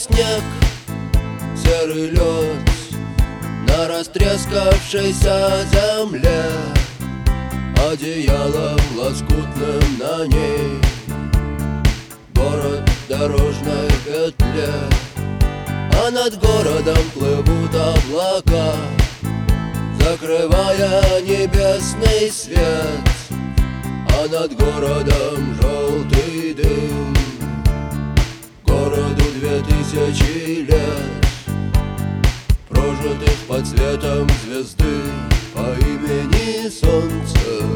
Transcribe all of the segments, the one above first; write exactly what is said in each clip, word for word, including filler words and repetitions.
снег, серый лед на растрескавшейся земле, одеялом лоскутным на ней город в дорожной петле. А над городом плывут облака, закрывая небесный свет. А над городом желтый дым, городу две тысячи лет, прожитых под светом звезды по имени Солнце.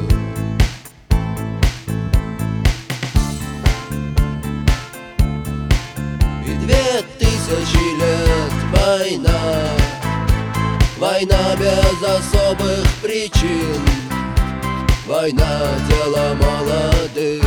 И две тысячи лет война, война без особых причин, война — дело молодых,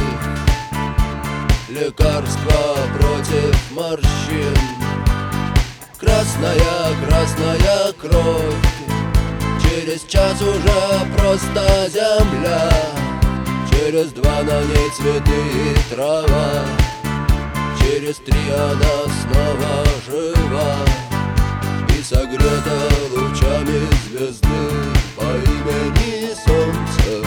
лекарство против морщин. Красная, красная кровь, через час уже просто земля, через два на ней цветы и трава, через три она снова жива и согрета лучами звезды по имени Солнце.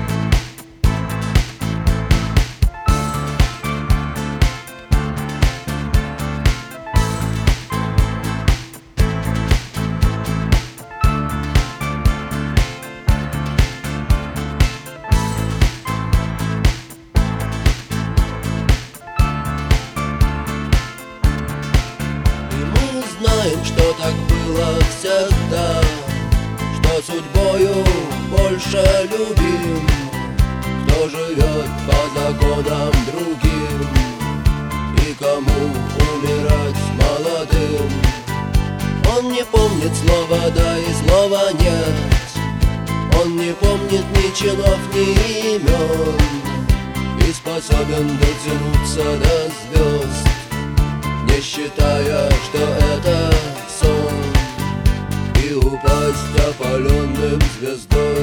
Знаем, что так было всегда, что судьбою больше любим, кто живет по законам другим и кому умирать молодым. Он не помнит слова «да» и слова «нет», он не помнит ни чинов, ни имен и способен дотянуться до звезд, не считая, что это сон, и упасть опаленным звездой.